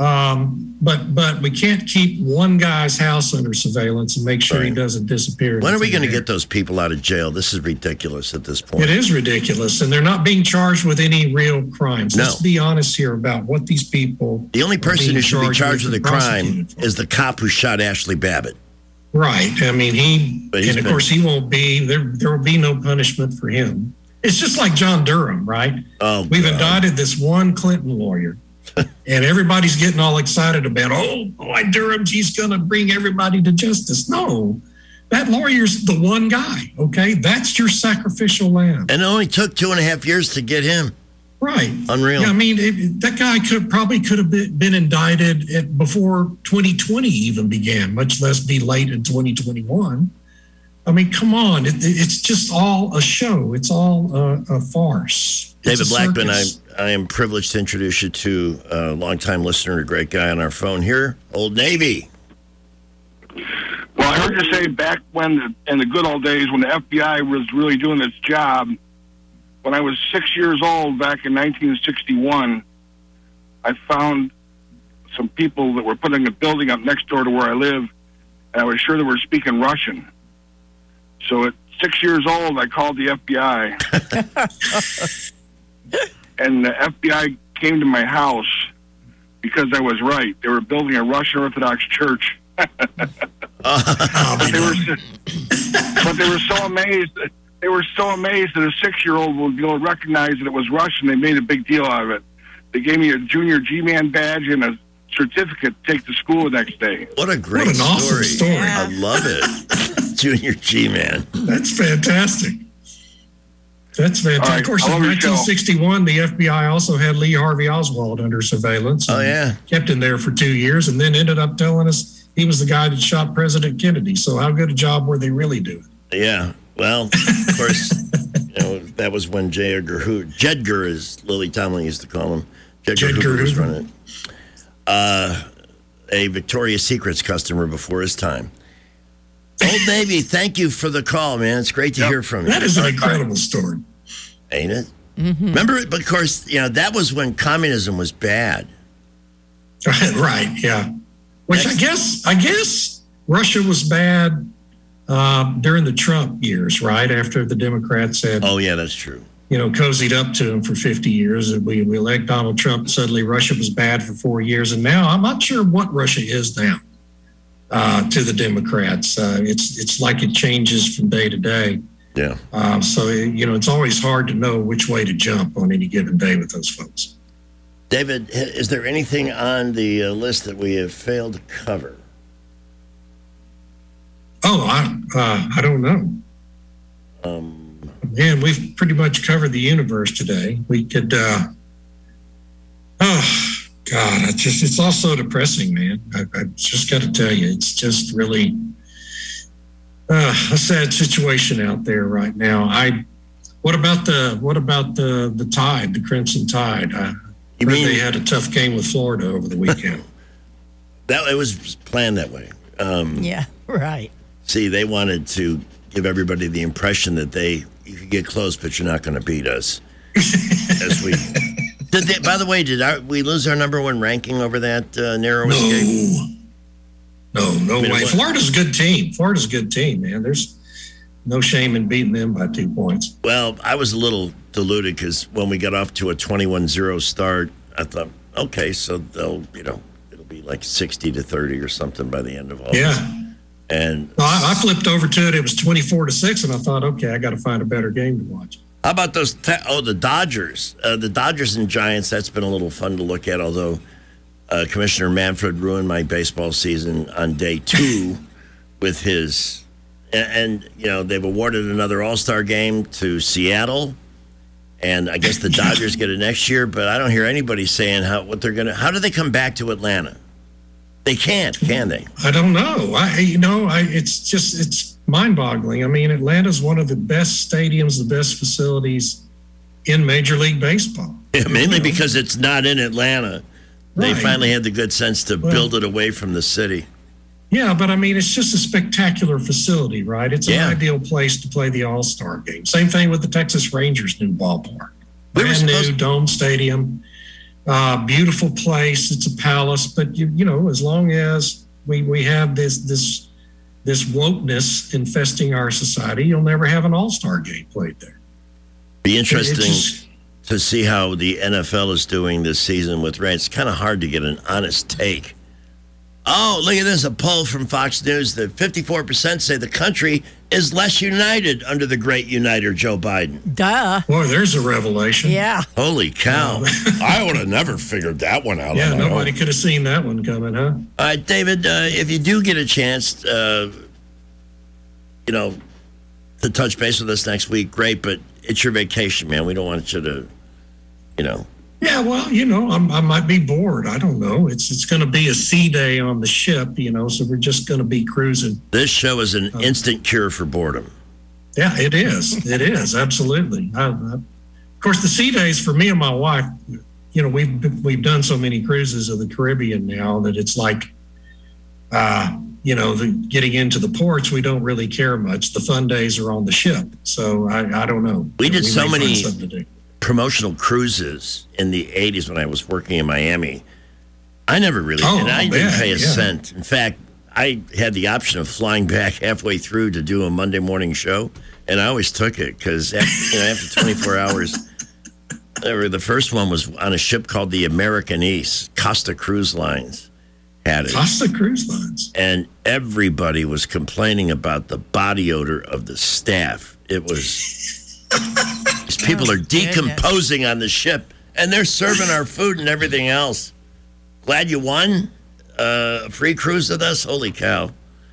But we can't keep one guy's house under surveillance and make sure he doesn't disappear. When are we going to get those people out of jail? This is ridiculous at this point. It is ridiculous, and they're not being charged with any real crimes. No. Let's be honest here about what these people. The only person who should be charged with a crime is the cop who shot Ashley Babbitt. Right. Of course, he won't be. There will be no punishment for him. It's just like John Durham, right? We've indicted this one Clinton lawyer. And everybody's getting all excited about, boy, Durham, he's going to bring everybody to justice. No, that lawyer's the one guy, okay? That's your sacrificial lamb. And it only took 2.5 years to get him. Right. Unreal. Yeah, that guy could have been indicted before 2020 even began, much less be late in 2021. Come on. It's just all a show. It's all a farce. David Blackman, I am privileged to introduce you to a longtime listener, a great guy on our phone here, Old Navy. Well, I heard you say back when, in the good old days, when the FBI was really doing its job, when I was 6 years old back in 1961, I found some people that were putting a building up next door to where I live, and I was sure they were speaking Russian. So at 6 years old, I called the FBI. And the FBI came to my house because I was right. They were building a Russian Orthodox church. But they were so amazed. They were so amazed that a 6-year-old would be able to recognize that it was Russian. They made a big deal out of it. They gave me a junior G-Man badge and a certificate to take to school the next day. What a great What an awesome story. I love it. Junior G-Man. That's fantastic. That's fantastic. Right, of course, in 1961, the FBI also had Lee Harvey Oswald under surveillance. Oh, yeah. Kept him there for 2 years and then ended up telling us he was the guy that shot President Kennedy. So how good a job were they really doing? Yeah. Well, of course, that was when Jedgar, as Lily Tomlin used to call him, Jedgar Hoover was running it. A Victoria's Secrets customer before his time. Old Navy, thank you for the call, man. It's great to hear from you. That is an incredible story. Ain't it? Mm-hmm. Remember, but of course, that was when communism was bad. Right, yeah. Which I guess Russia was bad during the Trump years, right? After the Democrats had... Oh, yeah, that's true. Cozied up to him for 50 years. And we elect Donald Trump. And suddenly Russia was bad for 4 years. And now I'm not sure what Russia is now to the Democrats. It's like it changes from day to day. Yeah. So, it's always hard to know which way to jump on any given day with those folks. David, is there anything on the list that we have failed to cover? Oh, I don't know. Man, we've pretty much covered the universe today. We could, oh, God, it's all so depressing, man. I just got to tell you, it's just really a sad situation out there right now. What about the Tide, the Crimson Tide? You mean they had a tough game with Florida over the weekend? It was planned that way. Yeah, right. See, they wanted to give everybody the impression that you could get close, but you're not going to beat us. By the way, did we lose our number one ranking over that narrow escape? No way. Florida's a good team, man. There's no shame in beating them by 2 points. Well, I was a little deluded because when we got off to a 21-0 start, I thought, okay, so they'll, it'll be like 60-30 or something by the end of August. Yeah. And I flipped over to it. It was 24-6, and I thought, okay, I got to find a better game to watch. How about those? The Dodgers. The Dodgers and Giants, that's been a little fun to look at, although Commissioner Manfred ruined my baseball season on day 2 with his... And they've awarded another All-Star game to Seattle, and I guess the Dodgers get it next year, but I don't hear anybody saying how do they come back to Atlanta? They can't, can they? I don't know. It's mind-boggling. I mean, Atlanta's one of the best stadiums, the best facilities in Major League Baseball. Yeah, mainly because it's not in Atlanta. They finally had the good sense to build it away from the city. Yeah, but I mean, it's just a spectacular facility, right? It's an ideal place to play the All-Star game. Same thing with the Texas Rangers' new ballpark. Brand new dome stadium. Beautiful place. It's a palace, but as long as we have this wokeness infesting our society, you'll never have an All-Star game played there. Be interesting to see how the NFL is doing this season with rain. It's kind of hard to get an honest take. Oh, look at this, a poll from Fox News that 54% say the country is less united under the great uniter, Joe Biden. Duh. Boy, there's a revelation. Yeah. Holy cow. I would have never figured that one out. Yeah, nobody could have seen that one coming, huh? All right, David, if you do get a chance, to touch base with us next week, great, but it's your vacation, man. We don't want you to, Yeah, well, I might be bored. I don't know. It's going to be a sea day on the ship, so we're just going to be cruising. This show is an instant cure for boredom. Yeah, it is. It is, absolutely. Of course, the sea days for me and my wife, you know, we've done so many cruises of the Caribbean now that it's like, you know, getting into the ports, we don't really care much. The fun days are on the ship. So I don't know. We did so many promotional cruises in the 80s when I was working in Miami. I never really, and I didn't pay a cent. In fact, I had the option of flying back halfway through to do a Monday morning show, and I always took it because after 24 hours, the first one was on a ship called the American East. Costa Cruise Lines had it. Costa Cruise Lines. And everybody was complaining about the body odor of the staff. It was, these people are decomposing on the ship, and they're serving our food and everything else. Glad you won a free cruise with us. Holy cow.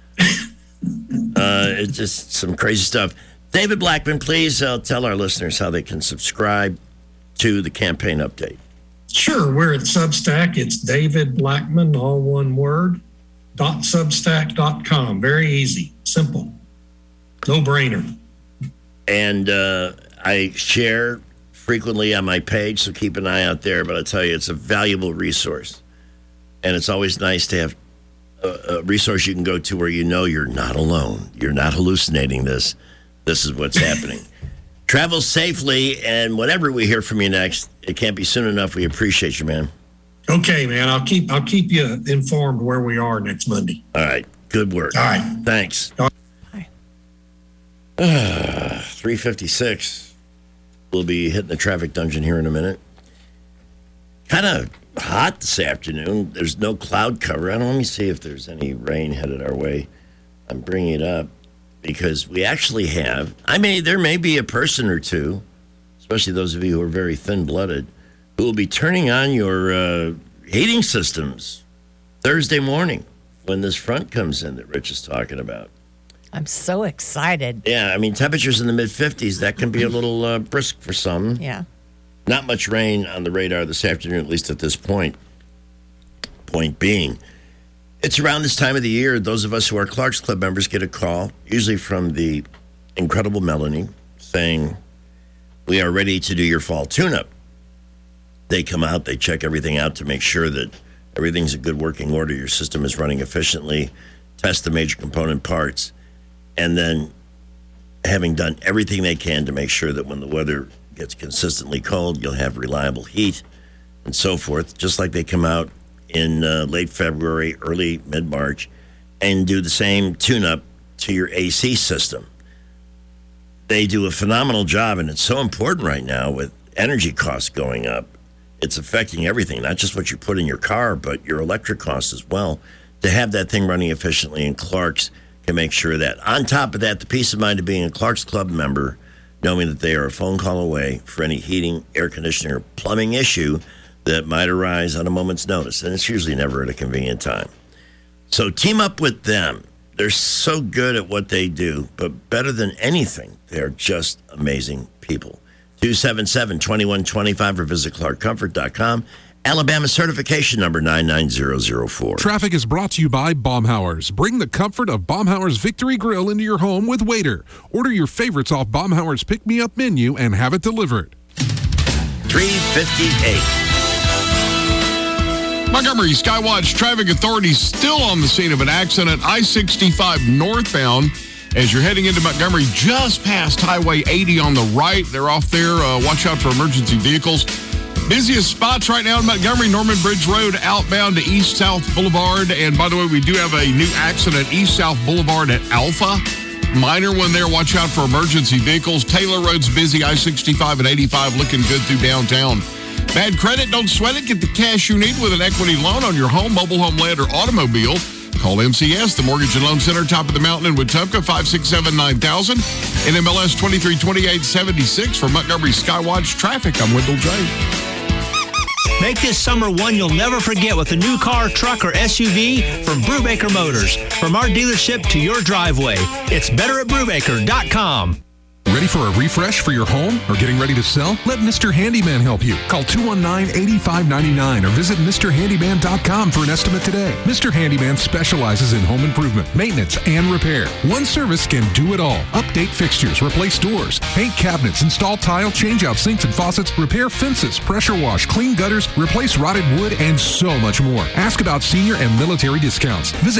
It's just some crazy stuff. David Blackman, please tell our listeners how they can subscribe to the campaign update. Sure. We're at Substack. It's David Blackman, all one word, .substack.com. Very easy. Simple. No brainer. And I share frequently on my page, so keep an eye out there. But I tell you, it's a valuable resource. And it's always nice to have a resource you can go to where you know you're not alone. You're not hallucinating this. This is what's happening. Travel safely, and whatever we hear from you next, it can't be soon enough. We appreciate you, man. Okay, man. I'll keep you informed where we are next Monday. All right. Good work. All right. Thanks. Bye. 3:56. We'll be hitting the traffic dungeon here in a minute. Kind of hot this afternoon. There's no cloud cover. Let me see if there's any rain headed our way. I'm bringing it up because we actually have, there may be a person or two, especially those of you who are very thin-blooded, who will be turning on your heating systems Thursday morning when this front comes in that Rich is talking about. I'm so excited. Yeah, temperatures in the mid-50s, that can be a little brisk for some. Yeah. Not much rain on the radar this afternoon, at least at this point. Point being, it's around this time of the year, those of us who are Clark's Club members get a call, usually from the incredible Melanie, saying, we are ready to do your fall tune-up. They come out, they check everything out to make sure that everything's in good working order, your system is running efficiently, test the major component parts, and then having done everything they can to make sure that when the weather gets consistently cold, you'll have reliable heat and so forth, just like they come out in late February, early mid-March, and do the same tune-up to your AC system. They do a phenomenal job, and it's so important right now with energy costs going up. It's affecting everything, not just what you put in your car, but your electric costs as well. To have that thing running efficiently, and Clark's can make sure that. On top of that, the peace of mind of being a Clark's Club member, knowing that they are a phone call away for any heating, air conditioner, plumbing issue that might arise on a moment's notice. And it's usually never at a convenient time. So team up with them. They're so good at what they do, but better than anything, they're just amazing people. 277-2125 or visit clarkcomfort.com. Alabama certification number 99004. Traffic is brought to you by Baumhauer's. Bring the comfort of Baumhauer's Victory Grill into your home with Waiter. Order your favorites off Baumhauer's pick-me-up menu and have it delivered. 3:58. Montgomery Skywatch traffic authorities still on the scene of an accident, I-65 northbound. As you're heading into Montgomery, just past Highway 80 on the right. They're off there. Watch out for emergency vehicles. Busiest spots right now in Montgomery, Norman Bridge Road outbound to East-South Boulevard. And by the way, we do have a new accident, East-South Boulevard at Alpha. Minor one there. Watch out for emergency vehicles. Taylor Road's busy. I-65 and 85 looking good through downtown. Bad credit? Don't sweat it. Get the cash you need with an equity loan on your home, mobile home, land, or automobile. Call MCS, the Mortgage and Loan Center, top of the mountain in Wetumpka, 567-9000. NMLS 232876 for Montgomery Skywatch traffic. I'm Wendell J. Make this summer one you'll never forget with a new car, truck, or SUV from Brubaker Motors. From our dealership to your driveway, it's better at Brubaker.com. Ready for a refresh for your home or getting ready to sell? Let Mr. Handyman help you. Call 219-8599 or visit MrHandyman.com for an estimate today. Mr. Handyman specializes in home improvement, maintenance, and repair. One service can do it all. Update fixtures, replace doors, paint cabinets, install tile, change out sinks and faucets, repair fences, pressure wash, clean gutters, replace rotted wood, and so much more. Ask about senior and military discounts. Visit